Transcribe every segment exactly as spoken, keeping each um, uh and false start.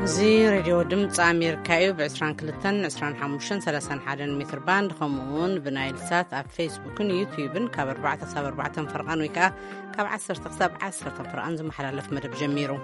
زي راديو دمፅ أمريكاي بعشرين كلتن عشرين حموشن ثلاثين حادن متر باند خمون بنايل سات أب فيسبوكن يوتيوبن كاب أربعة سب أربعة فرقان ويكا كاب عشر تقساب عشر فرقان زي محلالف مدب جميرو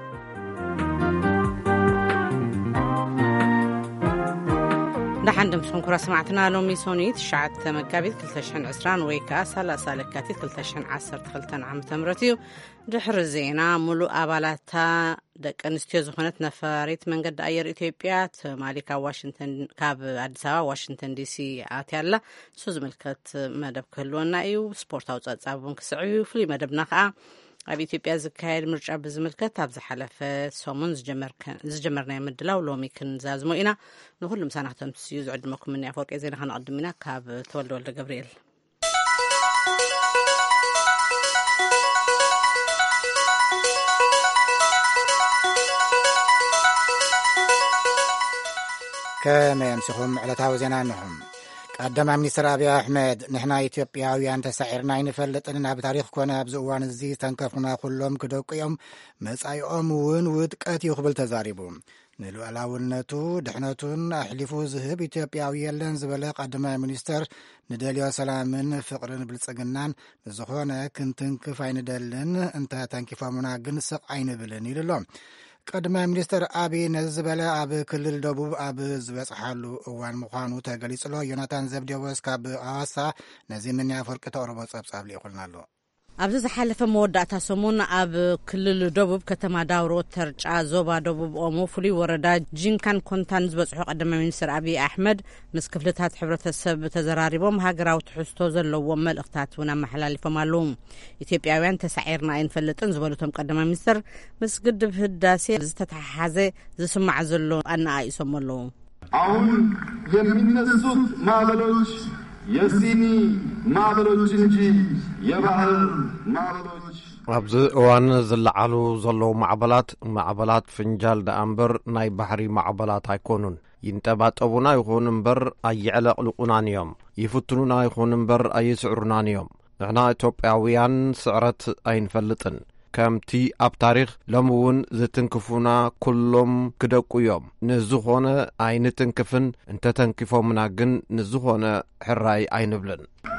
نحن دمتكم كرة سمعتنا لو ميسونيت شعت مقابيت كلتشن عسران ويكا سالا سالكاتيت كلتشن عسر تخلتن عام تمرتيو دحر الزينة ملو أبالاتها دك أنستيو زخونت نفاريت من قد أير إثيوبيا مالكا واشنطن كاب عدساوا واشنطن دي سي آتيالا سوز ملكت مدب كلونا إيو سبورت أوزاد صابون كسعيو فلي مدب نقع ኣብ ኢትዮጵያ ዝካየድ ምርጫ ብዝምልከት ኣብ ዝሓለፈ ሰሙን ዝጀመርና ምድላው ሎሚ ክንዛዝሞ ኢና ንኩሎም ሳናክቶም ስዩ ዝዕድመኩም ምን ያፈርቀ ዜና ከንቀድም ኢና ካብ ተወልደ ወልደ ገብርኤል كما يمسخهم على ዜና نحن قدم ሚኒስትር አብይ አሕመድ ንሕና ኢትዮጵያውያን ተሳዒርና ይንፈልጥና ብታሪኽ ኮነ ኣብዚ እዋን እዚ ተንከፍና ኩሎም ክደቂኦም መጻኢኦም እውን ውድቀት ይኽብል ተዛሪቡ ንሉዓላውነቱ ድሕነቱን ኣሕሊፉ ዝህብ ኢትዮጵያዊ የለን ዝበለ ቀዳማይ ሚኒስትር ንደልዮ ሰላምን ፍቕርን ብልጽግናን ንዝኾነ ክንትንክፍ ኣይንደልን እንተ ተንኪፎምና ግን ስቕ ኣይንብልን ይብሎም ቀዳማይ ሚኒስትር አብይ ነዝበለ ኣብ ክልል ደቡብ ኣብ ዝበጽሓሉ እዋን ምዃኑ ተገሊጽሎ ዮናታን ዘብዴዎስ ካብ ኣዋሳ ነዚ ምን ያፈርቅ ተቕርቦ ጸብጻብ ሊኹልናሎ ኣብዚ ዝሓለፈ መወዳእታ ሰሙን ኣብ ክልል ደቡብ ከተማ ዳውሮ ተርጫ ዞባ ደቡብ ኦሞ ፍሉይ ወረዳ ጂንካን ኮንታን ዝበጽሑ ቀዳማይ ሚኒስትር አብይ አሕመድ ምስ ክፍልታት ሕብረተሰብ ተዘራሪቦም ሃገራዊ ትሕዝቶ ዘለዎም መልእኽታት እውን ኣመሓላሊፎም ኣለዉ ኢትዮጵያውያን ተሳዒርና ኣይንፈልጥን ዝበሉቶም ቀዳማይ ሚኒስትር ምስ ግድብ ህዳሴ ዝተተሓሓዘ ዝስማዕ ዘሎ ኣነኣኢሶም ኣለዉ አሁን የሚነሱት ማዕበሎች የሲኒ ማዕበሎች እንጂ የባህር ማዕበሎች ኣብዚ እዋን ዝለዓሉ ዘለዉ ማዕበላት ማዕበላት ፍንጃል ደኣምበር ናይ ባሕሪ ማዕበላት ኣይኮኑን ይንጠባጠቡና ይኹን እምበር ኣይዕለቕልቁናን እዮም ይፍትኑና ይኹን እምበር ኣይስዕሩናን እዮም ንሕና ኢትዮጵያውያን ስዕረት ኣይንፈልጥን ከምቲ ኣብ ታሪኽ ሎሚ እውን ዝትንክፉና ኩሎም ክደቁ እዮም ንዝኾነ ኣይንትንክፍን እንተተንኪፎምና ግን ንዝኾነ ሕራይ ኣይንብልን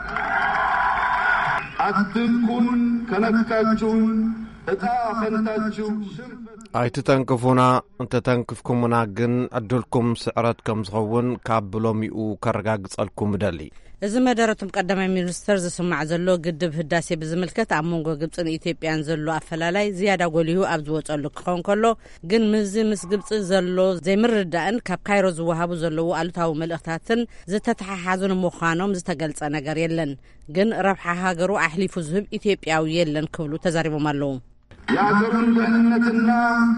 አትንኩን ከነካችሁን እጣ ፈንታችሁ ኣይትተንክፉና እንተተንክፍኩምና ግን ዕድልኩም ስዕረት ከም ዝኸውን ካብ ሎሚኡ ከረጋግጸልኩም ደሊ እዚ መደረቱም ቀዳማይ ሚኒስትር ዝስማዕ ዘሎ ግድብ ህዳሴ ብዝምልከት ኣብ መንጎ ግብፅን ኢትዮጵያን ዘሎ ኣፈላላይ ዝያዳ ጎሊሁ ኣብ ዝወፀሉ ክኸውን ከሎ ግን ምዝ ምስ ግብፂ ዘሎ ዘይምርዳእን ካብ ካይሮ ዝወሃቡ ዘለዉ ኣሉታዊ መልእኽታትን ዝተተሓሓዙን ምዃኖም ዝተገልጸ ነገር የለን ግን ረብሓ ሃገሩ ኣሕሊፉ ዝህብ ኢትዮጵያዊ የለን ክብሉ ተዛሪቦም ኣለዉ የሀገሩን ደህንነትና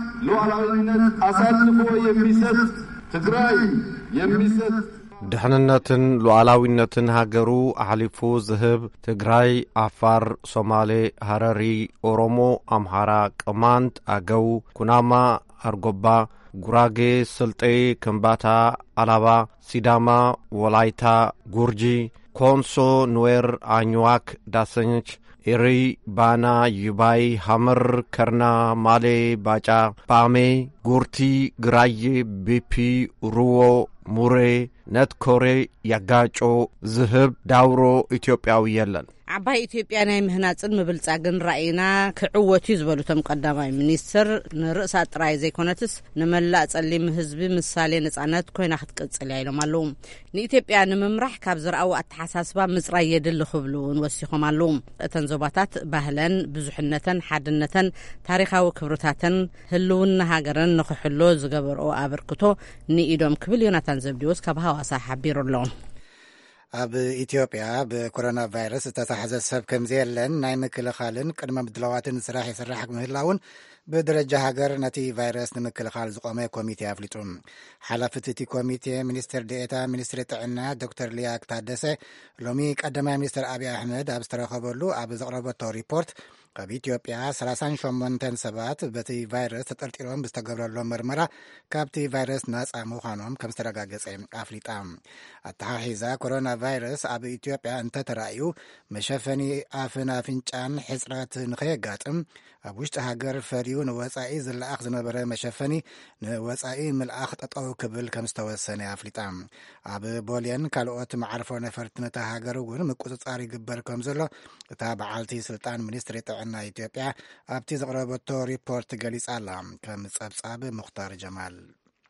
ሉዓላዊነት አሳልፎ የሚሰጥ ትግራይ የሚሰጥ ድሕንነትን ሉዓላዊነትን ሃገሩ ኣሕሊፉ ዝህብ ትግራይ ኣፋር ሶማሌ ሃረሪ ኦሮሞ ኣምሃራ ቅማንት ኣገው ኩናማ ኣርጎባ ጉራጌ ስልጤ ከምባታ ኣላባ ሲዳማ ወላይታ ጉርጂ ኮንሶ ኑዌር ኣኝዋክ ዳሰንች ኤሪ ባና ይባይ ሐመር ከርና ማሌ ባጫ ፓሜ ጉርቲ ግራዬ ቢፒ ሩዎ ሙሬ ነትኮሬ ያጋጮ ዝህብ ዳውሮ ኢትዮጵያዊ የለን ዓባይ ኢትዮጵያ ናይ ምህናጽን ምብልጻግን ራእይና ክዕወቱ ዝበሉቶም ቀዳማይ ሚኒስትር ንርእሳ ጥራይ ዘይኮነትስ ንመላእ ጸሊም ህዝቢ ምሳሌ ነጻነት ኮይና ክትቅጽል ኢሎም ኣለዉ ንኢትዮጵያ ንምምራሕ ካብ ዝረኣው ኣተሓሳስባ ምጽራይ የድሊ ክብሉን ወሲኾም ኣለዉ እተን ዞባታት ባህለን ብዙሕነተን ሓድነተን ታሪኻዊ ክብርታተን ህልውና ሃገረን ንኽሕሎ ዝገበርኦ ኣበርክቶ ንኢዶም ክብል ዮናታን ዘብዴዎስ ካብ ሃዋሳ ሓቢሩ ኣሎ ኣብ ኢትዮጵያ ብኮሮና ቫይረስ ዝተታሕዘ ሰብ ከምዚ የለን ናይ ምክልኻልን ቅድመ ምድላዋትን ስራሕ ይስራሕ ምህላውን ብደረጃ ሃገር ነቲ ቫይረስ ንምክልኻል ዝቆመ ኮሚቴ ኣፍሊጡ ሓላፍቲ እቲ ኮሚቴ ሚኒስትር ዴኤታ ሚኒስትሪ ጥዕና ዶክተር ሊያ ታደሰ ሎሚ ቀዳማይ ሚኒስትር አብይ አሕመድ ኣብ ዝተረኸበሉ ኣብ ዘቕረበቶ ሪፖርት ኣብ ኢትዮጵያ ሰላሳ ወሸሞንተ ሰባት በቲ ቫይረስ ተጠርጢሮም ብዝተገብረሎም ምርመራ ካብቲ ቫይረስ ነጻ ምዃኖም ከም ዝተረጋገጸ ኣፍሊጣ ኣተሓሒዛ ኮሮና ቫይረስ ኣብ ኢትዮጵያ እንተተራእዩ መሸፈኒ ኣፍን ኣፍንጫን ሕፅረት ንኸየጋጥም ኣብ ውሽጢ ሃገር ፈርዩ ንወፃኢ ዝለኣኽ ዝነበረ መሸፈኒ ንወፃኢ ምልኣኽ ጠጠው ክብል ከም ዝተወሰነ ኣፍሊጣ ኣብ ቦሌን ካልኦት መዓርፎ ነፈርቲ ነታ ሃገር እውን ምቁፅፃር ይግበር ከም ዘሎ እታ በዓልቲ ስልጣን ሚኒስትሪ ጥዕና ኢትዮጵያ ኣብቲ ዘቕረበቶ ሪፖርት ገሊጻ ኣላ። ከም ጸብጻብ ሙኽታር ጀማል።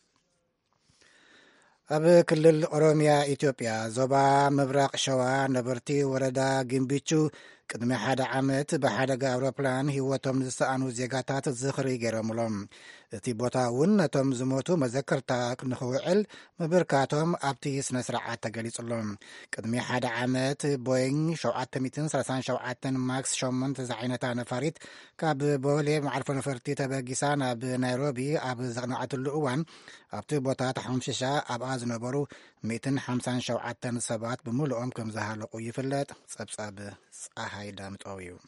ኣብ ክልል ኦሮሚያ ኢትዮጵያ ዞባ ምብራቕ ሸዋ ነበርቲ ወረዳ ግንቢቹ ቅድሚ ሓደ ዓመት ብሓደጋ ኣውሮፕላን ህይወቶም ዝሰኣኑ ዜጋታት ዝኽሪ ገይሮምሎም እቲ ቦታ እውን ነቶም ዝሞቱ መዘከርታ ንኽውዕል ምብርካቶም ኣብቲ ስነ ስርዓት ተገሊጹሎም። ቅድሚ ሓደ ዓመት ቦይንግ ሰብዓተ ሰላሳ ሸውዓተ ማክስ ሸሞንተ ዝዓይነታ ነፋሪት ካብ ቦሌ መዓርፎ ነፈርቲ ተበጊሳ ናብ ናይሮቢ ኣብ ዘቕንዓትሉ እዋን ኣብቲ ቦታ ተሓምሽሻ ኣብኣ ዝነበሩ ሚእትን ሓምሳን ሸውዓተን ሰባት ብምልኦም ከም ዝሃለቑ ይፍለጥ። ጸብጻብ ፀሓይ ዳምጠው እዩ።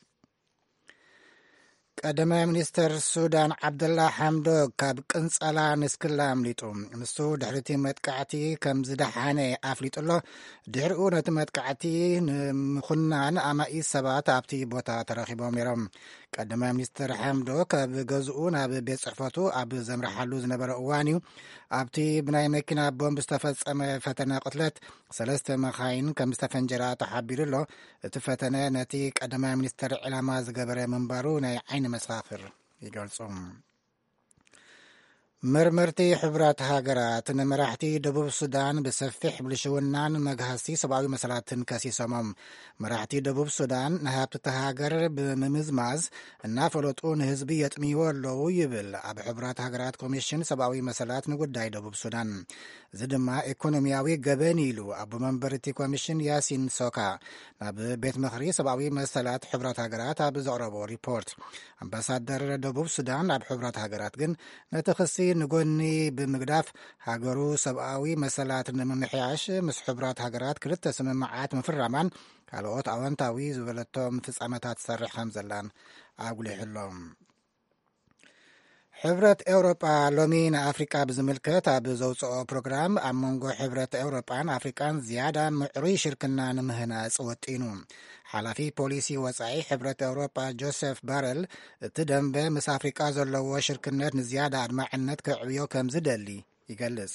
ቀዳማይ ሚኒስትር ሱዳን ዓብደላ ሓምዶክ ካብ ቅንጸላ ንስክላ ኣምሊጡ ንሱ ድሕርቲ መጥቃዕቲ ከም ዝደሓነ ኣፍሊጡሎ ድሕሪኡ ነቲ መጥቃዕቲ ንምኹናን ኣማኢት ሰባት ኣብቲ ቦታ ተረኺቦም ነይሮም። ቀዳማይ ሚኒስትር ሓምዶክ ኣብ ገዝኡ ናብ ቤት ጽሕፈቱ ኣብ ዘምርሓሉ ዝነበረ እዋን እዩ ኣብቲ ብናይ መኪና ቦምብ ዝተፈጸመ ፈተነ ቅትለት ሰለስተ መኻይን ከም ዝተፈንጀራ ተሓቢሩሎ እቲ ፈተነ ነቲ ቀዳማይ ሚኒስትር ዕላማ ዝገበረ ምንባሩ ናይ ዓይኒ መሰኻኽር ይገልጹ። መርመርቲ ሕቡራት ሃገራት ንመራሕቲ ደቡብ ሱዳን ብሰፊሕ ብልሽውናን መግሃሲ ሰብኣዊ መሰላትን ከሲሶሞም። መራሕቲ ደቡብ ሱዳን ንሃብቲ ሃገር ብምምዝማዝ እናፈለጡ ንህዝቢ የጥምይዎ ኣለዉ ይብል ኣብ ሕቡራት ሃገራት ኮሚሽን ሰብኣዊ መሰላት ንጉዳይ ደቡብ ሱዳን። እዚ ድማ ኢኮኖሚያዊ ገበን ኢሉ ኣብ መንበር እቲ ኮሚሽን ያሲን ሶካ ናብ ቤት ምኽሪ ሰብኣዊ መሰላት ሕቡራት ሃገራት ኣብ ዘቕረቦ ሪፖርት ኣምባሳደር ደቡብ ሱዳን ኣብ ሕቡራት ሃገራት ግን ነቲ ክሲ ንጎኒ ብምግዳፍ ሃገሩ ሰብኣዊ መሰላት ንምምሕያሽ ምስ ሕቡራት ሃገራት ክልተ ስምምዓት ምፍራማን ካልኦት ኣወንታዊ ዝበለቶም ፍጻመታት ሰርሕ ከም ዘላን ኣጉሊሕሎም። ሕብረት ኤውሮጳ ሎሚ ንኣፍሪቃ ብዝምልከት ኣብ ዘውፅኦ ፕሮግራም ኣብ መንጎ ሕብረት ኤውሮጳን ኣፍሪቃን ዝያዳ ምዕሩይ ሽርክና ንምህናፅ ወጢኑ። ሓላፊ ፖሊሲ ወፃኢ ሕብረት ኤውሮጳ ጆሴፍ ባረል እቲ ደንበ ምስ ኣፍሪቃ ዘለዎ ሽርክነት ንዝያዳ ኣድማዕነት ከዕብዮ ከም ዝደሊ ይገልጽ።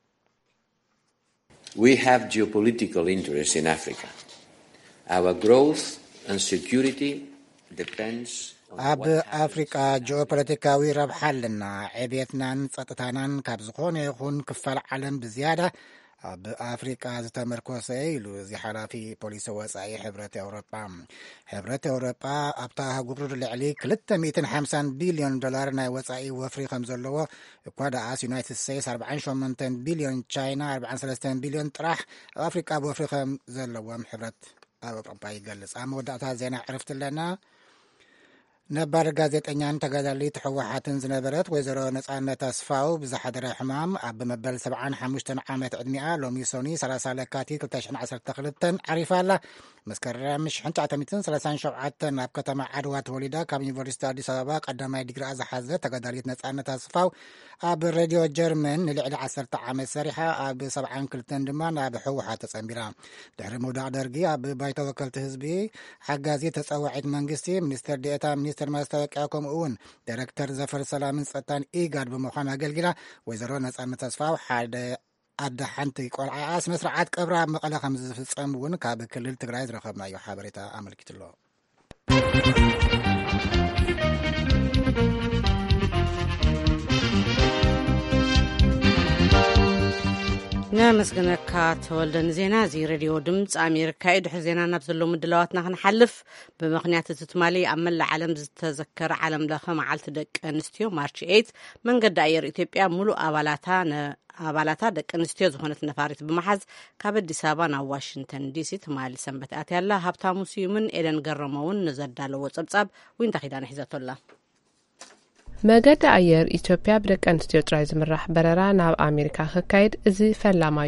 We have geopolitical interests in Africa. Our growth and security depends ኣብ ኣፍሪቃ ጂኦፖለቲካዊ ረብሓ ኣለና። ዕብየትናን ጸጥታናን ካብ ዝኾነ ይኹን ክፋል ዓለም ብዝያዳ ኣብ ኣፍሪቃ ዝተመርኮሰ ኢሉ እዚ ሓላፊ ፖሊሲ ወፃኢ ሕብረት ኤውሮጳ። ሕብረት ኤውሮጳ ኣብታ ሃገር ልዕሊ ክልተ ሚእትን ሓምሳን ቢልዮን ዶላር ናይ ወፃኢ ወፍሪ ከም ዘለዎ እኳ ደኣስ ዩናይትድ ስቴትስ ኣርባዓን ሸሞንተ ቢልዮን ቻይና ኣርባዓን ሰለስተ ቢልዮን ጥራሕ ኣብ ኣፍሪቃ ወፍሪ ከም ዘለዎም ሕብረት ኤውሮጳ ይገልጽ። ኣብ መወዳእታ ዜና ዕረፍቲ ኣለና። ነባር ጋዜጠኛን ተጋዳሊት ሕወሓትን ዝነበረት ወይዘሮ ነጻነት ኣስፋው ብዝሓደረ ሕማም ኣብ መበል ሰብዓን ሓሙሽተን ዓመት ዕድሚኣ ሎሚ ሶኒ ሰላሳ ለካቲት ክልተ ሽሕን ዓሰርተ ክልተን ዓሪፋ ኣላ። መስከረም ሽሕን ትሽዓተ ሰላሳን ሸውዓተን ኣብ ከተማ ዓድዋ ተወሊዳ ካብ ዩኒቨርሲቲ ኣዲስ ኣበባ ቀዳማይ ዲግሪ ዝሓዘ ተጋዳሊት ነጻነት ኣስፋው ኣብ ሬድዮ ጀርመን ንልዕሊ ዓሰርተ ዓመት ሰሪሓ ኣብ ሰብዓን ክልተን ድማ ናብ ሕወሓት ተጸንቢራ። ድሕሪ ምውዳቕ ደርጊ ኣብ ባይተ ወከልቲ ህዝቢ ሓጋዚ ተጸዋዒት መንግስቲ ሚኒስትር ዴኤታ ሚኒስትር ማስታወቂያ ከምኡ እውን ዳይሬክተር ዘፈር ሰላምን ጸጥታን ኢጋድ ብምዃን ኣገልጊላ ወይዘሮ ነጻነት ኣስፋው ሓደ ኣደ ሓንቲ ቆልዓኣ ስነ ስርዓት ቀብራ ኣብ መቐለ ከም ዝፍጸም እውን ካብ ክልል ትግራይ ዝረኸብናዮ ሓበሬታ ኣመልኪትሎ። ነመስግነካ ተወልደን ዜና እዚ ሬድዮ ድምፂ ኣሜሪካ እዩ። ድሕሪ ዜና ናብ ዘሎ ምድላዋትና ክንሓልፍ ብምክንያት እቲ ትማሊ ኣብ መላእ ዓለም ዝተዘከረ ዓለም ለኸ መዓልቲ ደቂ ኣንስትዮ ማርች ኤይት መንገዲ ኣየር ኢትዮጵያ ሙሉእ ኣባላታ ኣባላታ ደቂ ኣንስትዮ ዝኾነት ነፋሪት ብምሓዝ ካብ ኣዲስ ኣበባ ናብ ዋሽንተን ዲሲ ትማሊ ሰንበት ኣትያላ። ሃብታሙ ስዩምን ኤደን ገረመውን ንዘዳለዎ ጸብጻብ ወይንታ ኺዳነ ሒዘቶላ። መገዲ ኣየር ኢትዮጵያ ብደቂ ኣንስትዮ ጥራይ ዝምራሕ በረራ ናብ ኣሜሪካ ክካየድ እዚ ፈላማዩ እዩ።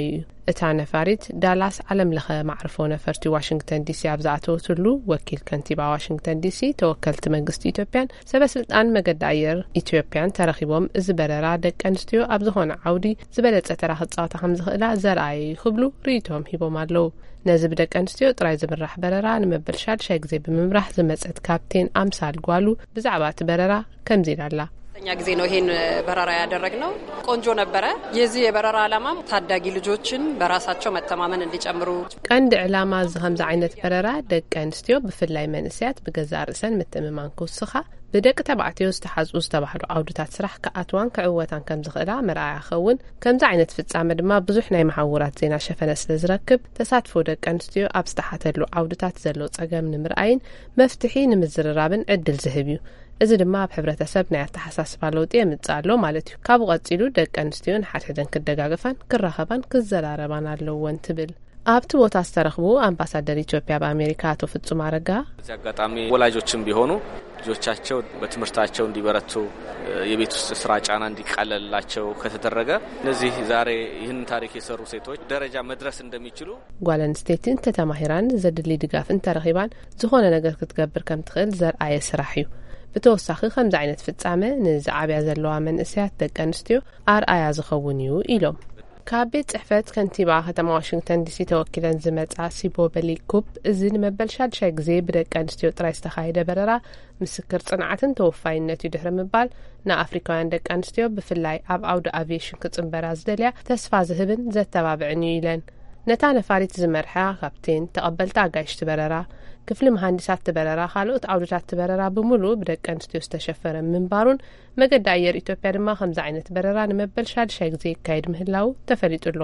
እታ ነፋሪት ዳላስ ዓለም ለኸ ማዕርፎ ነፈርቲ ዋሽንግተን ዲሲ ኣብዛዕተወትሉ ወኪል ከንቲባ ዋሽንግተን ዲሲ ተወከልቲ መንግስቲ ኢትዮጵያን ሰበስልጣን መገዲ ኣየር ኢትዮጵያን ተረኺቦም እዚ በረራ ደቂ ኣንስትዮ ኣብ ዝኾነ ዓውዲ ዝበለጸ ተራ ክጻወታ ከም ዝኽእላ ዘርኣዩ ይኽብሉ ርኢቶም ሂቦም ኣለዉ። ነዚ ብደቂ ኣንስትዮ ጥራይ ዝምራሕ በረራ ንመበል ሻድሻይ ግዜ ብምምራሕ ዝመጸት ካፕቴን ኣምሳል ጓሉ ብዛዕባ እቲ በረራ ከምዚ ኢላ ኣላ። እኛ ጊዜ ነው ይሄን በረራ ያደረግነው። ቆንጆ ነበረ። የዚህ የበረራ ዓላማም ታዳጊ ልጆችን በራሳቸው መተማመን እንዲጨምሩ ቀንዲ ዕላማ ዝኸምዛ ዓይነት በረራ ደቂ ኣንስትዮ ብፍላይ መንእስያት ብገዛ ርእሰን ምትእምማን ክውስኻ ብደቂ ተባዕትዮ ዝተሓዝኡ ዝተባህሉ ዓውድታት ስራሕ ከኣትዋን ክዕወታን ከም ዝኽእላ መርኣያ ኸውን ከምዚ ዓይነት ፍጻመ ድማ ብዙሕ ናይ መሓውራት ዜና ሸፈነ ስለ ዝረክብ ተሳትፎ ደቂ ኣንስትዮ ኣብ ዝተሓተሉ ዓውድታት ዘሎ ጸገም ንምርኣይን መፍትሒ ንምዝርራብን ዕድል ዝህብ እዩ። እዚ ድማ ኣብ ሕብረተሰብ ናይ ኣተሓሳስባ ለውጢ የምጽእ ኣሎ ማለት እዩ። ካብኡ ቀጺሉ ደቂ ኣንስትዮ ንሓድሕደን ክደጋገፋን ክራኸባን ክዘራረባን ኣለወን ትብል። ኣብቲ ቦታ ዝተረኽቡ አምባሳደር ኢትዮጵያ በአሜሪካ አቶ ፍጹም አረጋ እዚህ አጋጣሚ ወላጆችም ቢሆኑ ልጆቻቸው በትምህርታቸው እንዲበረቱ የቤት ውስጥ ስራ ጫና እንዲቀለልላቸው ከተደረገ እነዚህ ዛሬ ይህን ታሪክ የሰሩ ሴቶች ደረጃ መድረስ እንደሚችሉ ጓለን ስቴትን ተተማሂራን ዘድሊ ድጋፍን ተረኺባን ዝኾነ ነገር ክትገብር ከም ትኽእል ዘርአየ ስራሕ እዩ። ብተወሳኺ ከምዚ ዓይነት ፍጻመ ንዝዓብያ ዘለዋ መንእስያት ደቂ ኣንስትዮ ኣርኣያ ዝኸውን እዩ ኢሎም። ካብ ቤት ጽሕፈት ከንቲባ ከተማ ዋሽንግተን ዲሲ ተወኪለን ዝመጻ ሲቦ በሊኩብ እዚ ንመበል ሻድሻይ ግዜ ብደቂ ኣንስትዮ ጥራይ ዝተኻየደ በረራ ምስክር ጽንዓትን ተወፋይነት እዩ ድሕሪ ምባል ንኣፍሪካውያን ደቂ ኣንስትዮ ብፍላይ ኣብ ኣውዲ ኣቪዬሽን ክጽንበራ ዝደልያ ተስፋ ዝህብን ዘተባብዕን እዩ ኢለን። ነታ ነፋሪት ዝመርሓ ካፕቴን ተቐበልቲ ኣጋይሽቲ በረራ ክፍሊ መሃንዲሳት ትበረራ ካልኦት ዓውድታት ትበረራ ብምሉእ ብደቂ ኣንስትዮ ዝተሸፈረ ምንባሩን መገዲ ኣየር ኢትዮጵያ ድማ ከምዚ ዓይነት በረራ ንመበል ሻድሻይ ግዜ ይካየድ ምህላው ተፈሊጡሎ።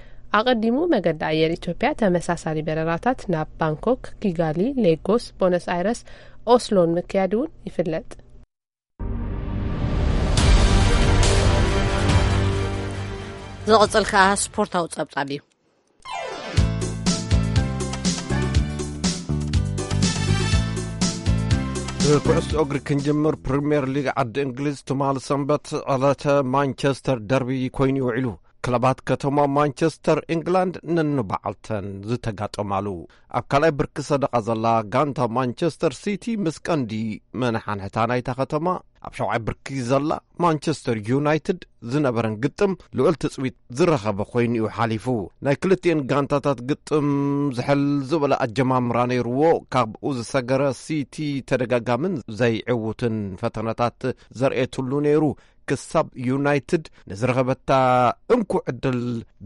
ኣቐዲሙ መገዲ ኣየር ኢትዮጵያ ተመሳሳሊ በረራታት ናብ ባንኮክ፣ ኪጋሊ፣ ሌጎስ፣ ቦነስ አይረስ፣ ኦስሎን ምክያድ እውን ይፍለጥ። ዝቕጽል ከዓ ስፖርታዊ ጸብጻብ እዩ። ብኩዕሶ እግሪ ክንጅምር ፕሪምየር ሊግ ዓዲ እንግሊዝ ትማል ሰንበት ዕለተ ማንቸስተር ደርቢ ኮይኑ ይውዕሉ። ክለባት ከተማ ማንቸስተር ኢንግላንድ ነንበዓልተን ዝተጋጠማሉ። ኣብ ካልኣይ ብርኪ ሰደቓ ዘላ ጋንታ ማንቸስተር ሲቲ ምስ ቀንዲ መናሓንሕታ ናይታ ከተማ ኣብ ሸውዓይ ብርኪ ዘላ ማንቸስተር ዩናይትድ ዝነበረን ግጥም ልዑል ትጽቢት ዝረኸበ ኮይኑ እዩ ሓሊፉ። ናይ ክልቲአን ጋንታታት ግጥም ዝሕል ዝበለ ኣጀማምራ ነይርዎ። ካብኡ ዝሰገረ ሲቲ ተደጋጋምን ዘይዕውትን ፈተነታት ዘርኤትሉ ነይሩ ክሳብ ዩናይትድ ንዝረኸበታ እንኩ ዕድል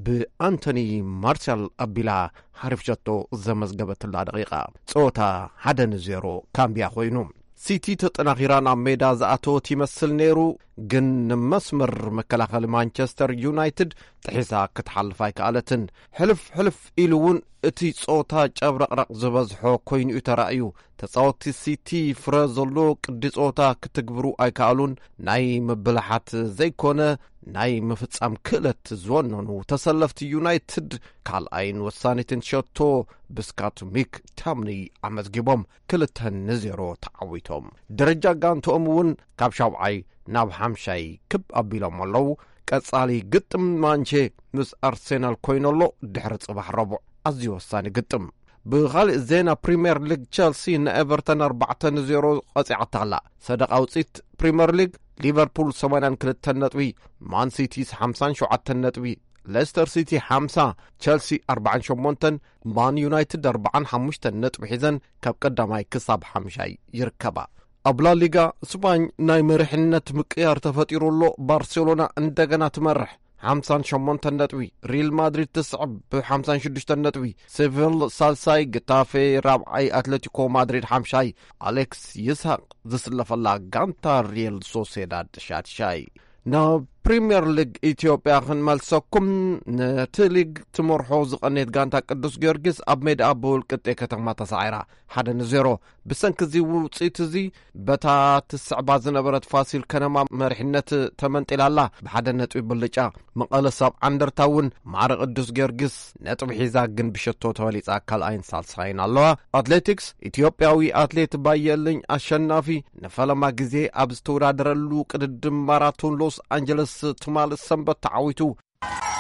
ብኣንቶኒ ማርሻል ኣቢላ ሓሪፍሸቶ ዘመዝገበትላ ደቂቓ ፀወታ ሓደ ንዜሮ ካምብያ ኮይኑ ሲቲ ተጠናኺራ ናብ ሜዳ ዝኣተወት ይመስል ነይሩ። ግን ንመስመር መከላኸሊ ማንቸስተር ዩናይትድ ጥሒሳ ክትሓልፍ ኣይከኣለትን። ሕልፍ ሕልፍ ኢሉ እውን እቲ ጾታ ጨብረቕረቕ ዝበዝሖ ኮይኑ እዩ ተራእዩ። ተጻወቲ ሲቲ ፍረ ዘሎ ቅዲ ጾታ ክትግብሩ ኣይከኣሉን። ናይ ምብልሓት ዘይኮነ ናይ ምፍጻም ክእለት ዝወነኑ ተሰለፍቲ ዩናይትድ ካልኣይን ወሳኒትን ሸቶ ብስካት ሚክ ታምኒ ኣመዝጊቦም ክልተ ንዜሮ ተዓዊቶም ደረጃ ጋንቶኦም እውን ካብ ሻብዓይ ናብ ሓምሻይ ክብ ኣቢሎም ኣለዉ። ቀጻሊ ግጥም ማንቼ ምስ ኣርሴናል ኮይነሎ ድሕሪ ጽባሕ ረቡዕ ኣዝዩ ወሳኒ ግጥም። ብኻልእ ዜና ፕሪምየር ሊግ ቸልሲ ንኤቨርተን ኣርባዕተ ንዜሮ ቐጺዓታ ኣላ። ሰደቓ ውፂት ፕሪምየር ሊግ ሊቨርፑል ሰማንያ ክልተ ነጥቢ፣ ማን ሲቲ ሓምሳ ሸውዓተ ነጥቢ፣ ሌስተር ሲቲ ሓምሳ፣ ቸልሲ ኣርባዓ ሸሞንተ፣ ማን ዩናይትድ ኣርባዓ ሓሙሽተ ነጥቢ ሒዘን ካብ ቀዳማይ ክሳብ ሓምሻይ ይርከባ። ኣብ ላ ሊጋ ስፓኝ ናይ መሪሕነት ምቅያር ተፈጢሩሎ። ባርሴሎና እንደገና ትመርሕ ሓምሳ ሸሞንተ ነጥቢ፣ ሪል ማድሪድ ትስዕብ ብሓምሳ ሽዱሽተ ነጥቢ፣ ሴቪል ሳልሳይ፣ ግታፌ ራብዓይ፣ አትሌቲኮ ማድሪድ ሓምሻይ፣ ኣሌክስ ይስሐቅ ዝስለፈላ ጋንታ ሪል ሶሴዳድ ሻድሻይ። ናብ ፕሪምየር ሊግ ኢትዮጵያ ክንመልሰኩም። ነቲ ሊግ ትመርሖ ዝቐኔት ጋንታ ቅዱስ ጊዮርጊስ ኣብ ሜዳ ብውልቅጤ ከተማ ተሳዒራ ሓደ ንዜሮ። ብሰንኪ እዚ ውፅኢት እዚ በታ ትስዕባ ዝነበረት ፋሲል ከነማ መሪሕነት ተመንጢላላ ብሓደ ነጥቢ ብልጫ። መቐለ ሰብዓ እንደርታ እውን ማዕረ ቅዱስ ጊዮርጊስ ነጥቢ ሒዛ ግን ብሸቶ ተበሊጻ ካልኣይን ሳልሳይን ኣለዋ። አትሌቲክስ ኢትዮጵያዊ አትሌት ባየልኝ ኣሸናፊ ንፈለማ ግዜ ኣብ ዝተወዳደረሉ ቅድድም ማራቶን ሎስ አንጀለስ ትማል ሰንበት ተዓዊቱ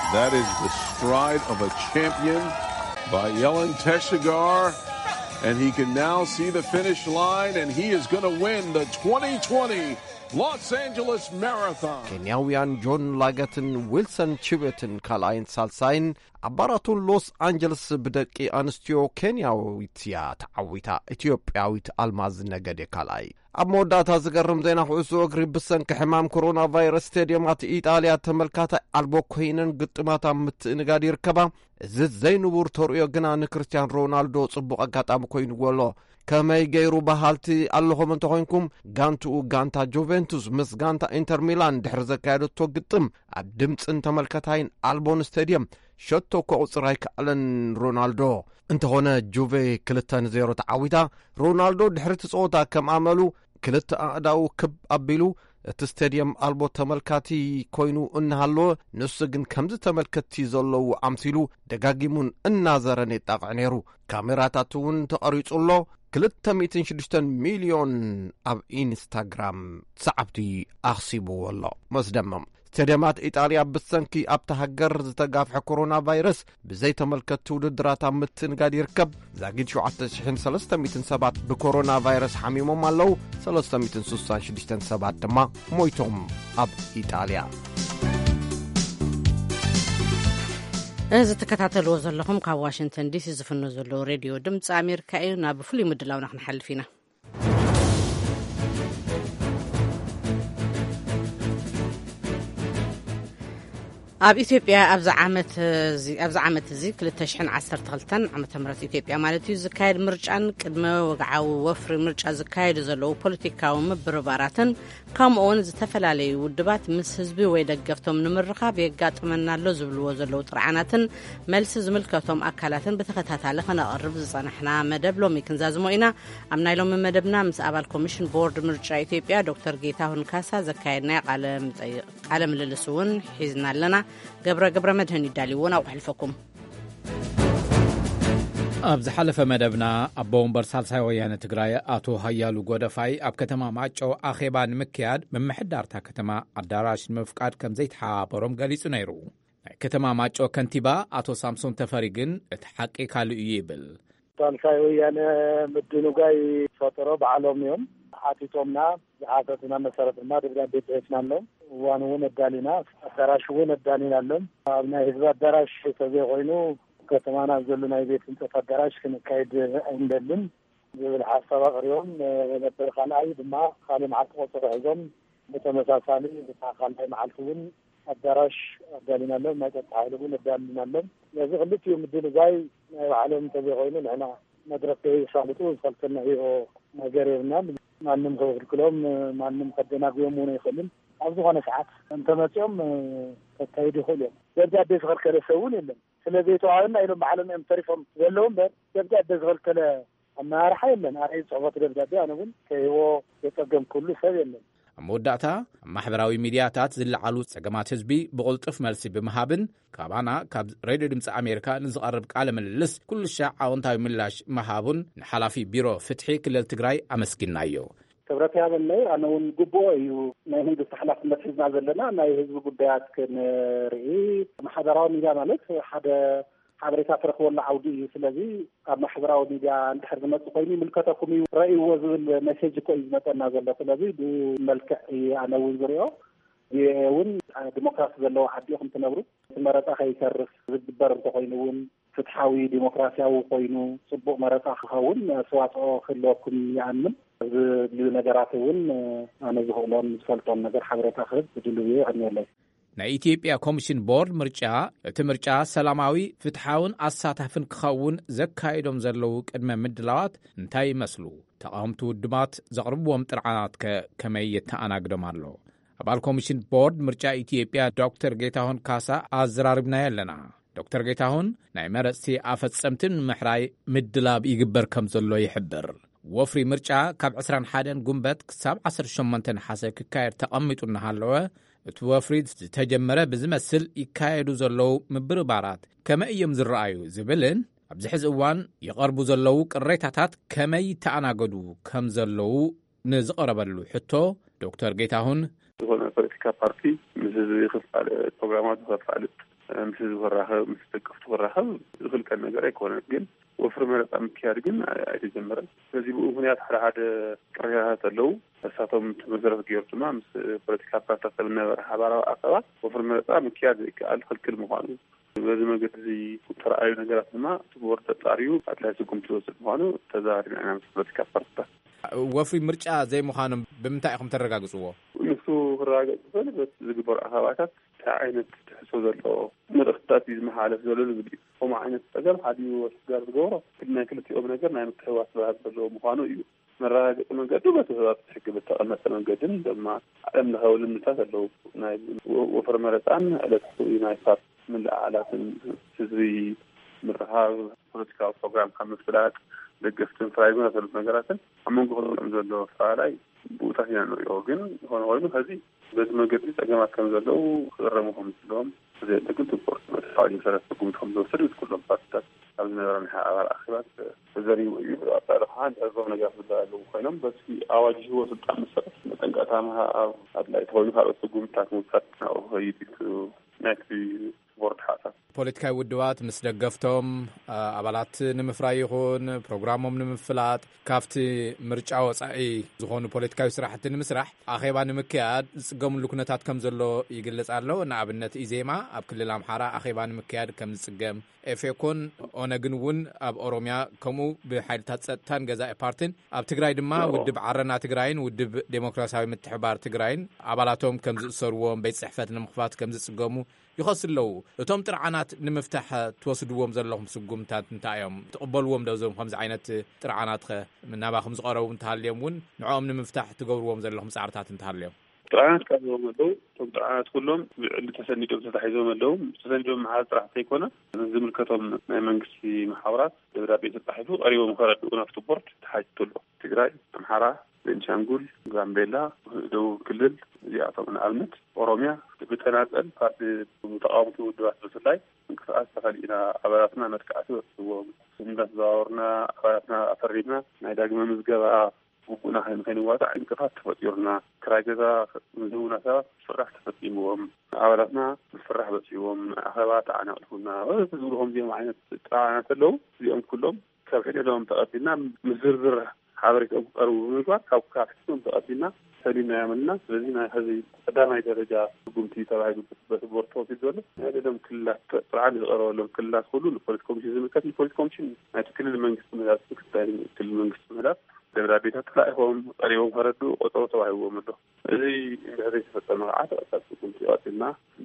That is the stride of a champion by Yellen Teshagar. And he can now see the finish line, and he is going to win the twenty twenty Los Angeles Marathon. ኬንያውያን ጆን ላገትን ዊልሰን ቺቤትን ካልአይን ሳልሳይን አባራቱን ሎስ አንጀልስ ብደቂ አንስቲዮ ኬንያዊት ያ ተዓዊታ ኢትዮጵያዊት አልማዝ ነገደ ካልአይ ኣብ መወዳእታ ዝገርም ዜና ኩዕሶ እግሪ ብሰንኪ ሕማም ኮሮና ቫይረስ ስቴድየማት ኢጣልያ ተመልካታይ ኣልቦ ኮይነን ግጥማት ምትእንጋድ ይርከባ እዚ ዘይንቡር ተርእዮ ግና ንክርስቲያን ሮናልዶ ጽቡቕ ኣጋጣሚ ኮይኑዎሎ ከመይ ገይሩ ባህልቲ ኣለኹም እንተኾንኩም ጋንቱ ጋንታ ጁቬንቱስ ምስ ጋንታ ኢንተር ሚላን ድሕሪ ዘካየደቶ ግጥም ኣብ ድምፅን ተመልካታይን ኣልቦን ስቴድየም ሸቶ ከቁፅር ኣይከኣለን ሮናልዶ እንተኾነ ጁቬ ክልተ ንዜሮ ተዓዊታ ሮናልዶ ድሕሪ ትፅወታ ከም ኣመሉ ክልተ ኣእዳው ክብ ኣቢሉ እቲ ስቴድየም ኣልቦ ተመልካቲ ኮይኑ እናሃለወ ንሱ ግን ከምዚ ተመልከቲ ዘለዉ ኣምሲሉ ደጋጊሙን እናዘረን የጣቕዕ ነይሩ ካሜራታት እውን ተቐሪጹሎ ክልተ ሚእትን ሽዱሽተን ሚልዮን ኣብ ኢንስታግራም ሰዓብቲ ኣኽሲብዎ ኣሎ መስደመም ስቴድየማት ኢጣልያ ብሰንኪ ኣብታ ሃገር ዝተጋፍሐ ኮሮና ቫይረስ ብዘይ ተመልከቲ ውድድራት ኣብ ምትእንጋድ ይርከብ ዛጊድ ሸውዓተ ሽሕን ሰለስተ ሚእትን ሰባት ብኮሮና ቫይረስ ሓሚሞም ኣለዉ ሰለስተ ሚእትን ስሳን ሽዱሽተን ሰባት ድማ ሞይቶም ኣብ ኢጣልያ እዚ ተከታተልዎ ዘለኹም ካብ ዋሽንግተን ዲሲ ዝፍኖ ዘለዎ ሬድዮ ድምፂ ኣሜሪካ እዩ ናብ ፍሉይ ምድላውና ክንሓልፍ ኢና ኣብ ኢትዮጵያ ኣብዚ ዓመት እዚ ኣብዚ ዓመት እዚ ሁለት ሺህ ዓሰርተ ክልተ ዓመተ ምህረት ኢትዮጵያ ማለት እዩ ዝካየድ ምርጫን ቅድመ ወግዓዊ ወፍሪ ምርጫ ዝካየዱ ዘለዉ ፖለቲካዊ ምብርባራትን ከምኡውን ዝተፈላለዩ ውድባት ምስ ህዝቢ ወይ ደገፍቶም ንምርኻብ የጋጥመና ኣሎ ዝብልዎ ዘለዉ ጥርዓናትን መልሲ ዝምልከቶም ኣካላትን ብተኸታታሊ ከነቕርብ ዝጸናሕና መደብ ሎሚ ክንዛዝሞ ኢና ኣብ ናይ ሎሚ መደብና ምስ ኣባል ኮሚሽን ቦርድ ምርጫ ኢትዮጵያ ዶክተር ጌታሁን ካሳ ዘካየድናዮ ቃለ ምልልስ እውን ሒዝና ኣለና ገብረ ገብረ መድህን ይዳልይዎን ኣብ ሕልፈኩም ኣብ ዝሓለፈ መደብና ኣቦ ወንበር ሳልሳይ ወያነ ትግራይ ኣቶ ሃያሉ ጎደፋይ ኣብ ከተማ ማጮ ኣኼባ ንምክያድ ምምሕዳርታ ከተማ ኣዳራሽ ንምፍቃድ ከም ዘይተሓባበሮም ገሊጹ ነይሩ ናይ ከተማ ማጮ ከንቲባ ኣቶ ሳምሶን ተፈሪ ግን እቲ ሓቂ ካልእ እዩ ይብል ሳልሳይ ወያነ ምድንጋይ ፈጥሮ በዓሎም እዮም ሓቲቶምና ዝሓተትና መሰረት ድማ ደብዳቤ ጽሕፍና ኣሎም እዋን እውን ኣዳሊና ኣዳራሽ እውን ኣዳሊና ኣሎም ኣብ ናይ ህዝቢ ኣዳራሽ ተዘይኮይኑ ከተማና ዘሎ ናይ ቤት ህንፀት ኣዳራሽ ክንካይድ ኣይንደልን ዝብል ሓሳብ ኣቕሪቦም ነበር ካልኣይ ድማ ካልእ መዓልቲ ቆፅሮ ሒዞም ብተመሳሳሊ ካልኣይ መዓልቲ እውን ኣዳራሽ ኣዳሊና ኣሎም ናይ ፀጥታ ሓይሊ እውን ኣዳሊና ኣሎም ነዚ ክልቲኡ ምድንጋይ ናይ ባዕሎም ተዘይኮይኑ ንሕና መድረክ ይሳልጡ ዝፈልተና እዮ ነገር የብናን ማንም ከወክልክሎም ማንም ከደናግዮም እውን ኣይኽእልን ኣብ ዝኾነ ሰዓት እንተመፅኦም ከካይዱ ይኽእሉ እዮም ደብዳቤ ዝኸልከለ ሰብ እውን የለን ስለዘይተዋሃብና ኢሎም ባዕሎም እዮም ተሪፎም ዘለዉ እምበር ደብዳቤ ዝኸልከለ ኣመራርሓ የለን ኣነ ፅሑፈት ደብዳቤ ኣነ እውን ከይቦ የፀገም ኩሉ ሰብ የለን ኣብ መወዳእታ ኣብ ማሕበራዊ ሚድያታት ዝለዓሉ ፀገማት ህዝቢ ብቕልጡፍ መልሲ ብምሃብን ካባና ካብ ሬድዮ ድምፂ ኣሜሪካ ንዝቐርብ ቃለ ምልልስ ኩሉ ሻዕ ኣዎንታዊ ምላሽ ምሃቡን ንሓላፊ ቢሮ ፍትሒ ክልል ትግራይ ኣመስጊናዮ ክብረት ያበለይ ኣነ እውን ግቡእ እዩ ናይ መንግስቲ ሓላፍነት ሒዝና ዘለና ናይ ህዝቢ ጉዳያት ክንርኢ ማሕበራዊ ሚድያ ማለት ሓደ ሓበሬታ ትረክበሉ ዓውዲ እዩ ስለዚ ኣብ ማሕበራዊ ሚድያ እንድሕር ዝመፅእ ኮይኑ ይምልከተኩም እዩ ረእይዎ ዝብል ሜሴጅ እኮ እዩ ዝመፀና ዘሎ ስለዚ ብመልክዕ ኣነ እውን ዝሪኦ እውን ዲሞክራሲ ዘለዎ ዓዲ ኢኹም ትነብሩ መረፃ ከይሰርፍ ዝግበር እንተኮይኑ እውን ፍትሓዊ ዲሞክራሲያዊ ኮይኑ ፅቡቅ መረፃ ክኸውን ኣስተዋፅኦ ክህልወኩም ይኣምን ዝድልዩ ነገራት እውን ኣነ ዝኽእሎም ዝፈልጦም ነገር ሓበሬታ ክህብ ዝድልዩ ይዕንየለይ ናይ ኢትዮጵያ ኮሚሽን ቦርድ ምርጫ እቲ ምርጫ ሰላማዊ ፍትሓውን ኣሳታፍን ክኸውን ዘካይዶም ዘለዉ ቅድመ ምድላዋት እንታይ ይመስሉ ተቃውምቲ ውድባት ዘቕርብዎም ጥርዓናት ከመይ የተኣናግዶም ኣሎ ኣባል ኮሚሽን ቦርድ ምርጫ ኢትዮጵያ ዶክተር ጌታሁን ካሳ ኣዘራሪብና ኣለና ዶክተር ጌታሁን ናይ መረፅቲ ኣፈጸምትን ምሕራይ ምድላብ ይግበር ከም ዘሎ ይሕብር ወፍሪ ምርጫ ካብ عشرين وواحد ጉንበት ክሳብ عشرة وثمانية ነሓሰ ክካየድ ተቐሚጡ እናሃለወ እቲ ወፍሪ ዝተጀመረ ብዝመስል ይካየዱ ዘለዉ ምብርባራት ከመይ እዮም ዝረኣዩ ዝብልን ኣብዚ ሕዚ እዋን ይቐርቡ ዘለዉ ቅሬታታት ከመይ ተኣናገዱ ከም ዘለዉ ንዝቐረበሉ ሕቶ ዶክተር ጌታሁን ዝኾነ ፖለቲካ ፓርቲ ምስ ዝኽፋል ፕሮግራማት ዝኽፋል ምስ ዝወራኸብ ምስ ደገፍቱ ወራኸብ ዝኽልከል ነገር ኣይኮነን ግን ወፍሪ መረጣ ምክያድ ግን ኣይተጀመረን ስለዚህ ምክንያት ሓደ ሓደ ቅሬታታት ኣለው እሳቶም መሰረት ገይሩ ድማ ምስ ፖለቲካ ፓርቲታት ዝነበረ ሓባራዊ ኣቀባት ወፍሪ መረጣ ምክያድ ዘይከኣል ክልክል ምዃኑ በዚ መንገዲ እዚ ተረኣዩ ነገራት ድማ ቦርድ ተጣርዩ ኣድላይ ስጉም ትወስድ ምዃኑ ተዛሪብና ኢና ምስ ፖለቲካ ፓርቲታት ወፍሪ ምርጫ ዘይምዃኖም ብምንታይ ኢኹም ተረጋግፅዎ? ንሱ ክረጋገፅ ዝኽእል በቲ ዝግበሩ ኣኸባታት እንታይ ዓይነት ትሕዝቶ ዘለዎ መልእኽትታት እዩ ዝመሓላለፍ ዘሎ ዝብል እዩ ከምኡ ዓይነት ፀገም ሓድዩ ወስጋር ዝገብሮ ናይ ክልቲኦም ነገር ናይ ምትሕውዋስ ባህል ዘለዎ ምዃኑ እዩ መረጋገፂ መንገዲ በቲ ህወሓት ሕጊ ብተቐመጠ መንገድን ድማ ዓለም ለኻዊ ልምድታት ኣለው ናይ ወፍሪ መረጣን ዕለታዊ ናይ ፓርቲ ምልዕዓላትን ህዝቢ ምርሃብ ፖለቲካዊ ፕሮግራም ካብ ምፍላጥ ደገፍትን ፍራይም ዘሉት ነገራትን ኣብ መንጎ ክልኦም ዘሎ ፍራላይ ብኡታት ኢና ንሪኦ ግን ሆነ ኮይኑ ከዚ በዚ መንገዲ ፀገማት ከም ዘለው ክቕረሙ ከም ዝለዎም ዘየጠቅል ትቦርት መጥፋዊ መሰረት ትጉምት ከም ዝወሰድ ኩሎም ፓርቲታት ኣብ ዝነበረ ናይ ኣባል ኣኼባት ተዘሪቡ እዩ ኣባል ከዓ ንዕዞም ነገራት ዝለኣለው ኮይኖም በቲ ኣዋጅ ህቦ ስልጣን መሰረት መጠንቀቕታ ምሃብ ኣድላይ ተኮይኑ ካልኦት ትጉምትታት ምውሳድ ናብኡ ከይድ ናይቲ ቦርድ ሓሳብ ፖለቲካዊ ውድባት ምስ ደገፍቶም ኣባላት ንምፍራይ ይኹን ፕሮግራሞም ንምፍላጥ ካብቲ ምርጫ ወፃኢ ዝኾኑ ፖለቲካዊ ስራሕቲ ንምስራሕ ኣኼባ ንምክያድ ዝፅገሙሉ ኩነታት ከም ዘሎ ይግለጽ ኣሎ ንኣብነት ኢዜማ ኣብ ክልል ኣምሓራ ኣኼባ ንምክያድ ከም ዝፅገም ኤፌኮን ኦነግን እውን ኣብ ኦሮምያ ከምኡ ብሓይልታት ፀጥታን ገዛኢ ፓርቲን ኣብ ትግራይ ድማ ውድብ ዓረና ትግራይን ውድብ ዴሞክራሲያዊ ምትሕባር ትግራይን ኣባላቶም ከም ዝእሰርዎም ቤት ፅሕፈት ንምኽፋት ከም ዝፅገሙ ይኸስለው እቶም ጥርዓናት ንምፍታሕ ትወስድዎም ዘለኹም ስጉምታት እንታይ እዮም ትቕበልዎም ደዞም ከምዚ ዓይነት ጥርዓናት ናባኹም ዝቐረቡ እንተሃልዮም እውን ንዕኦም ንምፍታሕ ትገብርዎም ዘለኹም ፃዕርታት እንተሃልዮም ጥርዓናት ቀርቦም ኣለው እቶም ጥርዓናት ኩሎም ብዕሊ ተሰኒዶም ተታሒዞም ኣለው ተሰኒዶም መሓዝ ጥራሕ ዘይኮነ ዝምልከቶም ናይ መንግስቲ ማሕበራት ደብዳቤ ተፃሒፉ ቀሪቦም ከረድኡ ናብቲ ቦርድ ተሓጅቱ ኣሎ ትግራይ ኣምሓራ ቤንሻንጉል ጋምቤላ ደቡብ ክልል እዚኣቶም ንኣብነት ኦሮምያ ብተናፀል ፓርቲ ተቃውምቲ ውድባት ብፍላይ እንቅስቃሴ ተኸሊና ኣባላትና መጥቃዕቲ ወስድዎም እንዳተዘዋወርና ኣባላትና ኣፈሪምና ናይ ዳግመ ምዝገባ ውቡእና ከይንዋጣዕ እንቅፋት ተፈጢሩና ክራይ ገዛ ዝህቡና ሰባት ፍራሕ ተፈፂምዎም ኣባላትና ምስፍራሕ በፂዎም ኣኼባ ተዓናቅልፉና ዝብልዎም እዚኦም ዓይነት ጥርዓናት ኣለው እዚኦም ኩሎም ካብ ሕደሎም ተቐቢልና ምዝርዝር ሓበሬቶም ክቐርቡ ብምግባር ካብ ካፍቶም ተቐቢልና ሰሊና ያመልና ስለዚ ናይ ሕዚ ቀዳማይ ደረጃ ጉምቲ ተባሂሉ በቲ ቦርድ ተወሲዱ ዘሎ ናይ ደም ክልላት ጥርዓን ዝቐረበሎም ክልላት ኩሉ ንፖሊስ ኮሚሽን ዝምልከት ንፖሊስ ኮሚሽን ናይቲ ክልል መንግስቲ ምህዳር ክልል ክልል መንግስቲ ምህዳር ደብዳቤታት ተላኢፎም ቀሪቦም ከረዱ ቆጠሮ ተባሂቦም ኣሎ እዚ እንድሕሪ ዝተፈፀመ ከዓ ተቐጻሊ ጉምቲ ቀፂልና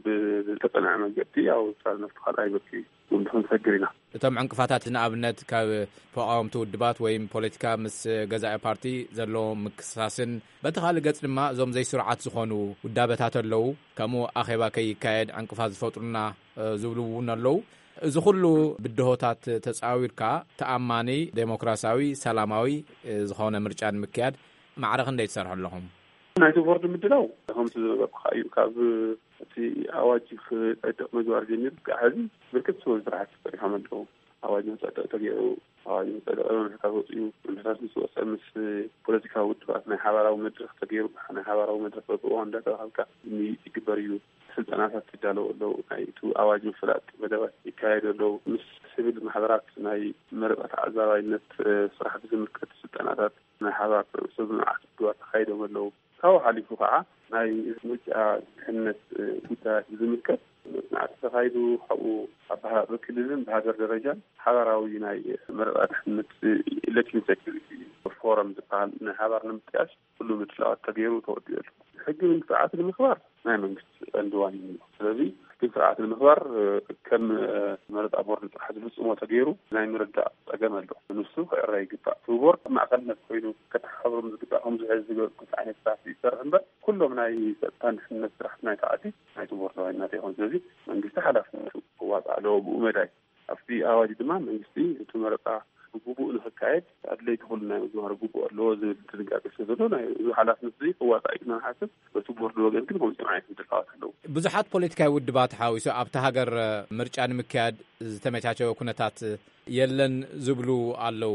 ብዝተጸናዐ መንገዲ ያው ሳል ነፍቲ ካልኣይ በቂ ጉምቲ ክንሰግር ኢና እቶም ዕንቅፋታት ንኣብነት ካብ ተቃወምቲ ውድባት ወይም ፖለቲካ ምስ ገዛኢ ፓርቲ ዘለዎም ምክስሳስን በቲ ካልእ ገጽ ድማ እዞም ዘይስርዓት ዝኾኑ ውዳበታት ኣለው ከምኡ ኣኼባ ከይካየድ ዕንቅፋት ዝፈጥሩና ዝብሉ እውን ኣለው እዚ ኩሉ ብድሆታት ተጻዊርካ ተኣማኒ ዴሞክራሲያዊ ሰላማዊ ዝኾነ ምርጫ ንምክያድ ማዕረ ክንደይ ትሰርሑ ኣለኹም? ናይቲ ቦርድ ምድላው ከምቲ ዝበልኩ እዩ ካብ እቲ ኣዋጅ ክጸድቕ ምግባር ጀሚሩ ክሳብ ሕዚ ብርክት ዝበሉ ስራሕቲ ተሰሪሖም ኣለው ኣዋጅ ንጸድቕ ተገይሩ ኣዋጅ ንጸድቕ ምምሕታት ወፅዩ ምምሕታት ምስ ወፅአ ምስ ፖለቲካዊ ውድባት ናይ ሓባራዊ መድረክ ተገይሩ ናይ ሓባራዊ መድረክ በብእዋን እንዳተባሃልካ ይግበር እዩ ስልጠናታት ይዳለው ኣለው ናይቲ ኣዋጅ ምፍላጥ መደባት ይካየዱ ኣለው ምስ ሲቪል ማሕበራት ናይ መረፃ ተዓዛባይነት ስራሕቲ ዝምልከት ስልጠናታት ናይ ሓባር ሰብ ልምዓት ድዋር ተካይዶም ኣለው ካብኡ ሓሊፉ ከዓ ናይ ምርጫ ድሕንነት ጉዳያት ዝምልከት ናዕቲ ተኻይዱ ካብኡ ኣብ ክልልን ብሃገር ደረጃን ሓባራዊ ናይ መረፃ ድሕንነት ኤሌክሽን ሴኩሪቲ ፎረም ዝበሃል ናይ ሓባር ንምጥያሽ ኩሉ ምድላዋት ተገይሩ ተወዲኡ ኣሎ ሕጊ ስርዓት ንምኽባር ናይ መንግስቲ ቀንዲዋን እዩ ስለዚ ሕጊ ስርዓት ንምኽባር ከም መረፃ ቦርድ ጥራሕ ዝፍፅሞ ተገይሩ ናይ ምርዳእ ፀገም ኣሎ ንሱ ክዕረ ይግባእ ቦርድ ማዕከልነት ኮይኑ ከተሓብሮም ዝግባእ ከምዚ ሕዚ ዝገበርኩት ዓይነት ስራሕቲ ይሰርሕ እምበር ኩሎም ናይ ፀጥታን ድሕንነት ስራሕቲ ናይ ተዓዲ ናይቲ ቦርድ ዋይናት ይኹን ስለዚ መንግስቲ ሓላፍነቱ ክዋፅእ ኣለዎ ብኡ መዳይ ኣብቲ ኣዋጅ ድማ መንግስቲ እቲ መረፃ ግቡእ ንክካየድ ኣድለይቲ ኩሉ ናይ ምግባር ግቡእ ኣለዎ ዝብል ትንጋገ ስለዘሎ ናይ እዚ ሓላፍነት እዚ ክዋፅእ ኢልና ንሓስብ በቲ ቦርድ ወገን ግን ከምዚኦም ዓይነት ምድላዋት ኣለዉ ብዙሓት ፖለቲካዊ ውድባት ሓዊሱ ኣብቲ ሃገር ምርጫ ንምክያድ ዝተመቻቸወ ኩነታት የለን ዝብሉ ኣለው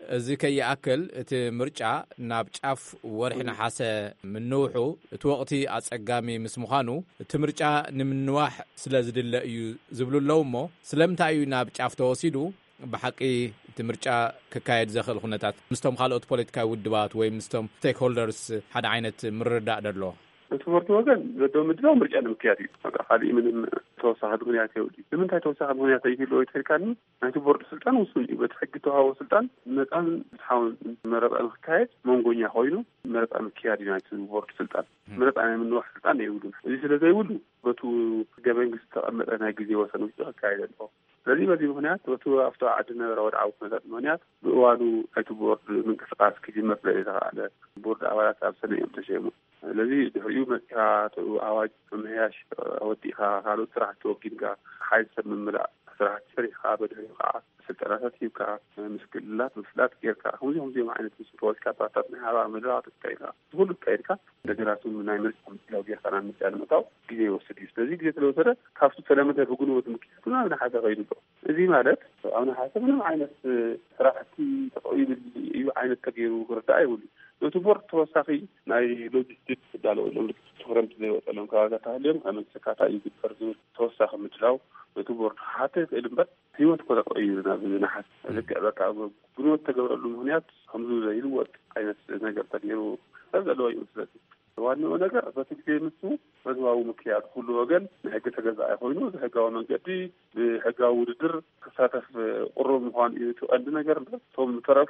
እዚ ከይኣክል እቲ ምርጫ ናብ ጫፍ ወርሒ ነሓሰ ምንውሑ እቲ ወቕቲ ኣጸጋሚ ምስ ምዃኑ እቲ ምርጫ ንምንዋሕ ስለ ዝድለ እዩ ዝብሉ ኣለዉ እሞ ስለምንታይ እዩ ናብ ጫፍ ተወሲዱ ብሓቂ እቲ ምርጫ ክካየድ ዘኽእል ኩነታት ምስቶም ካልኦት ፖለቲካዊ ውድባት ወይ ምስቶም ስቴክ ሆልደርስ ሓደ ዓይነት ምርዳእ ደሎ እቲ ቦርድ ወገን ዘደው ምድላው ምርጫ ንምክያድ እዩ በቃ ካልእ ምንም ተወሳኺ ምክንያት የውዲ ንምንታይ ተወሳኺ ምክንያት ይህልዎ ይትልካኒ ናይቲ ቦርድ ስልጣን ውሱን እዩ በቲ ሕጊ ተዋሃቦ ስልጣን ነፃን ፍትሓውን መረፃ ንክካየድ መንጎኛ ኮይኑ መረፃ ምክያድ እዩ ናይቲ ቦርድ ስልጣን መረፃ ናይ ምንዋሕ ስልጣን የብሉን እዚ ስለ ዘይብሉ በቱ ሕገ መንግስቲ ተቐመጠ ናይ ግዜ ወሰን ውሽጢ ክካየድ ኣለዎ ስለዚ በዚ ምክንያት በቱ ኣብቲ ዓዲ ነበረ ወድዓዊ ኩነታት ምክንያት ብእዋኑ ናይቲ ቦርድ ምንቅስቃስ ክጅመር ስለዘይተኸኣለ ቦርድ ኣባላት ኣብ ሰነ እዮም ተሸይሙ ስለዚ ድሕሪኡ መፅካ ኣዋጅ ምምሕያሽ ወዲእኻ ካልኦት ስራሕቲ ወጊድካ ሓይል ሰብ ምምላእ ስራሕቲ ሰሪሕካ በድሕሪኡ ከዓ ስልጠናታት ሂብካ ምስክልላት ምፍላጥ ጌርካ ከምዚኦም እዚኦም ዓይነት ፖለቲካ ፓርቲታት ናይ ሓባር መድረኻት ትካይድካ ዝኩሉ ትካይድካ ነገራቱ ናይ ምርጫ ምድላው ጌርካ ናብ ምርጫ ንምእታው ግዜ ይወስድ እዩ ስለዚ ግዜ ስለወሰደ ካብቲ ሰለመተ ብግንቦት ምክያዱ ናብ ናሓሰ ከይዱ ኣሎ እዚ ማለት ኣብ ናሓሰ ምንም ዓይነት ስራሕቲ ተጠቂሙ እዩ ዓይነት ተገይሩ ክርዳእ ይብሉ እቲ ቦርድ ተወሳኺ ናይ ሎጂስቲክ ዳለወሎም ትኩረምቲ ዘይወፀሎም ከባቢታት ሃልዮም ካብ መንግስቲ ይግበር ዝብል ተወሳኺ ምድላው እቲ ቦርድ ሓተ ይኽእል እምበር ህይወት ኮተቆ እዩ ናብ ናሓስ ልክዕ በቃ ግንቦት ተገብረሉ ምክንያት ከምዚ ዘይልወጥ ዓይነት ነገር ተገይሩ ሰብ ዘለዎ እዩ ስለዚ ዋናው ነገር በቲ ግዜ ምስ ህዝባዊ ምክያድ ኩሉ ወገን ንሕጊ ተገዛኢ ኮይኑ ብሕጋዊ መንገዲ ብሕጋዊ ውድድር ክሳተፍ ቁሩብ ምዃኑ እዩ እቲ ቀንዲ ነገር እቶም ተረፉ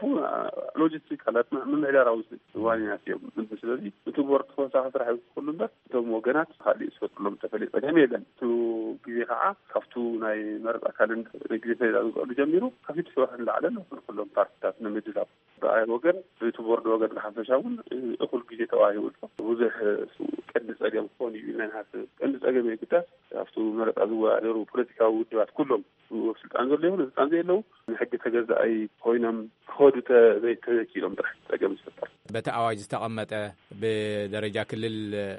ሎጂስቲክ ካላት ምምሕዳራዊ ዋንያት እዮም ስለዚ እቲ ቦርድ ተወሳኺ ስራሕ ይኩሉ እምበር እቶም ወገናት ካሊእ ዝፈጥሩሎም ተፈለየ ፀገም የለን እቲ ግዜ ከዓ ካብቱ ናይ መረፃ ካልን ግዜ ሰሌዳ ዝውዕሉ ጀሚሩ ከፊት ስራሕ ንላዕለ ኩሎም ፓርቲታት ንምድላው ብኣይ ወገን እቲ ቦርድ ወገን ሓፈሻ እውን እኩል ግዜ ተዋሂቡ ብዙሕ ቀንዲ ፀገም ክኾን እዩ ኢልና ንሓስብ ቀንዲ ፀገም የግዳስ ኣብቱ መረፃ ዝወዳደሩ ፖለቲካዊ ውድባት ኩሎም ስልጣን ዘሎ ይኹን ስልጣን ዘየለው ንሕጊ ተገዛኢ ኮይኖም ክኸዱ ዘይተኪሎም ጥራሕ ፀገም ዝፈጠር በቲ ኣዋጅ ዝተቐመጠ ብደረጃ ክልል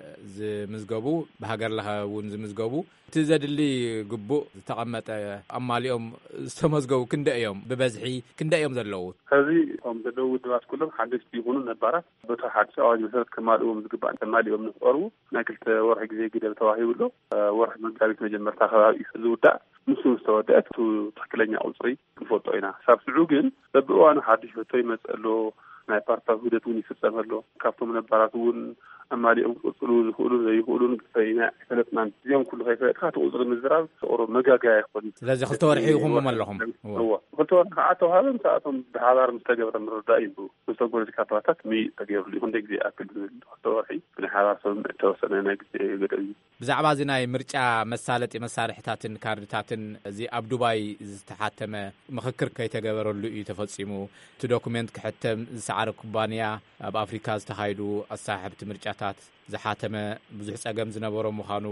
ዝምዝገቡ ብሃገር ለኸ እውን ዝምዝገቡ እቲ ዘድሊ ግቡእ ዝተቐመጠ ኣማሊኦም ዝተመዝገቡ ክንደይ እዮም ብበዝሒ ክንደይ እዮም ዘለዉ ከዚ ከም ዘለዉ ውድባት ኩሎም ሓደሽቲ ይኹኑ ነባራት በቲ ሓድሽ ኣዋጅ መሰረት ከማልእዎም ዝግባእ ከማልእዎም ንኽቐርቡ ናይ ክልተ ወርሒ ግዜ ግደብ ተዋሂቡሎ ወርሒ መጋቢት መጀመርታ ከባቢ እዩ ዝውዳእ ንሱ ዝተወድአ እቲ ትክክለኛ ቁፅሪ ክንፈልጦ ኢና ሳብ ስዑ ግን በብእዋኑ ሓድሽ ሕቶ ይመፅእ ኣሎ ናይ ፓርቲታት ውህደት እውን ይፍፀም ኣሎ ካብቶም ነባራት እውን ኣማሊኦም ክቅፅሉ ዝኽእሉ ዘይኽእሉን ክፈይና ፈለጥናን እዚኦም ኩሉ ከይፈለጥካ እቲ ቁፅሪ ምዝራብ ተቕርብ መጋገያ ይኾን ስለዚ ክልተ ወርሒ ይኹምም ኣለኹም ክልተ ወርሒ ከዓ ተዋሃበ ንስኣቶም ብሓባር ምስ ተገብረ ምርዳእ እዩ ምስቶም ፖለቲካ ፓርቲታት ምይእ ተገይሩሉ ይኹን ደ ግዜ ኣክል ክልተ ወርሒ ብናይ ሓባር ስምምዕ ተወሰነ ናይ ግዜ ገደብ እዩ ብዛዕባ እዚ ናይ ምርጫ መሳለጢ መሳርሕታትን ካርድታትን እዚ ኣብ ዱባይ ዝተሓተመ ምክክር ከይተገበረሉ እዩ ተፈፂሙ እቲ ዶኩሜንት ክሕተም ዝሰዓረ ኩባንያ ኣብ ኣፍሪካ ዝተኻይዱ ኣሳሕብቲ ምርጫታት ዝሓተመ ብዙሕ ፀገም ዝነበሮ ምዃኑ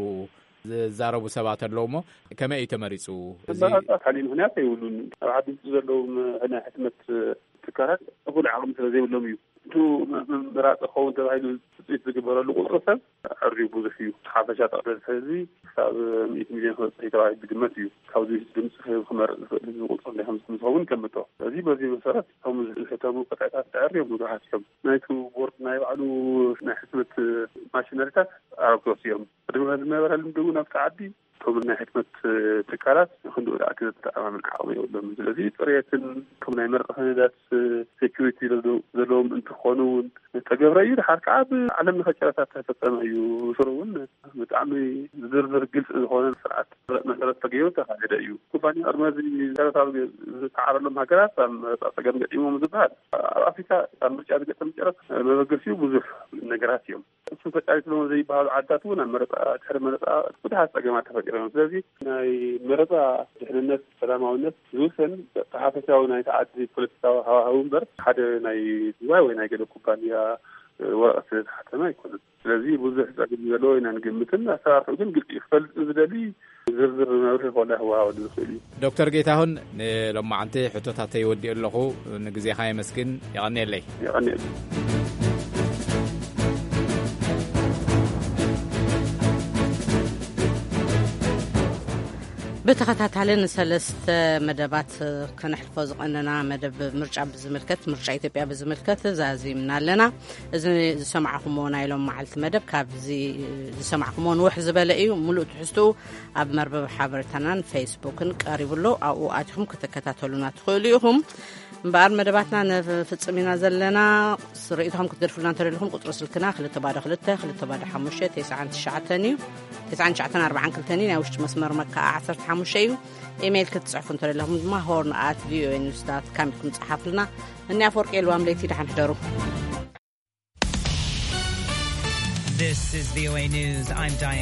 ዝዛረቡ ሰባት ኣለዎ ሞ ከመይ እዩ ተመሪፁ እዚ ካሊእ ምክንያት የብሉን ኣብ ዓዲ ዘለዉ ናይ ሕትመት ትካላት እኩል ዓቕሚ ስለዘይብሎም እዩ እቱ ምራፅ ክኸውን ተባሂሉ ውፅኢት ዝግበረሉ ቁፅሪ ሰብ ዕርዩ ብዙሕ እዩ ሓፈሻ ጠቕለል ሕዚ ክሳብ ሚእቲ ሚልዮን ክበፅሕ ተባሂሉ ዝግመት እዩ ካብዚ ድምፂ ክመርፅ ዝኽእል ህዝቢ ቁፅሪ ናይ ከምዚ ዝኸውን ይገምቶ ስለዚ በዚ መሰረት ከም ዝሕተሙ ቀጣዕታት ዕርዮም ብዙሓት እዮም ናይቲ ቦርድ ናይ ባዕሉ ናይ ሕትመት ማሽነሪታት ኣረብቶስ እዮም ቅድሚ ዝነበረ ልምዲ እውን ኣብቲ ዓዲ ከም ናይ ሕትመት ትካላት ክንድኡ ዳእቲ ተኣማምን ዓቕሚ የብሎም ስለዚ ፅሬትን ከም ናይ መርፂ ሰነዳት ሴኪሪቲ ዘለዎም እንትኾኑ እውን ተገብረ እዩ ድሓር ከዓ ብዓለም ንኸጨረታት ተፈፀመ እዩ ስሩ እውን ብጣዕሚ ዝርዝር ግልፂ ዝኾነ ስርዓት መሰረት ተገይሩ ተካየደ እዩ ኩባንያ ቅድሚ እዚ ሰረታዊ ዝተዓረሎም ሃገራት ኣብ መረፃ ፀገም ገጢሞም ዝበሃል ኣብ ኣፍሪካ ኣብ ምርጫ ዝገጠም ጨረታ መበገሲ ብዙሕ ነገራት እዮም እሱ ተጫሪትሎም ዘይበሃሉ ዓድታት እውን ኣብ መረፃ ድሕሪ መረፃ ብዙሓት ፀገማት ተፈጢሮም ስለዚ ናይ መረፃ ድሕንነት ሰላማዊነት ዝውሰን ሓፈሻዊ ናይ ተዓዲ ፖለቲካዊ ሃዋህው እምበር ሓደ ናይ ዱባይ ወይ ናይ ገለ ኩባንያ ወረቐት ስለዝሓተመ ኣይኮነን ስለዚ ብዙሕ ፀገም ዘለዎ ኢና ንግምትን ኣሰራርሑ ግን ግልፂ ክፈልጥ ዝደሊ ዝርዝር መብርሂ ኮላ ህወሃወሉ ዝኽእል እዩ ዶክተር ጌታሁን ንሎማዓንቲ ሕቶታት ይወዲእ ኣለኹ ንግዜኻ የመስግን ይቐኒየለይ ይቐኒየለይ بتخطاتالن سلست مدبات كنحلفو زقننا مدب مرجع بزملكت مرجع إثيوبيا بزملكت زازي من لنا إذن سمعكمون إلهم معلت مدب كابزي سمعكمون وحز بلاقي وملؤ تحسوا أب مربب حبرتنا فيسبوك قريب له أو أتهم كتكتاتلونا تخليهم بار مدباتنا في تصمينا زلنا سريتهم كتدرفوا لنا ترى لهم قطر سلكنا خلت بعد خلت خلت بعد حمشة تسعة شعتني تسعة شعتنا أربعة كلتني ناوش مسمر مكة عشرة حمشة إيميل كتصحفون ترى لهم ما هورن آت فيو إنستات كم يكون صحف لنا إني أفرق الوام ليتي رح نحضره. This is V O A News. I'm Diane.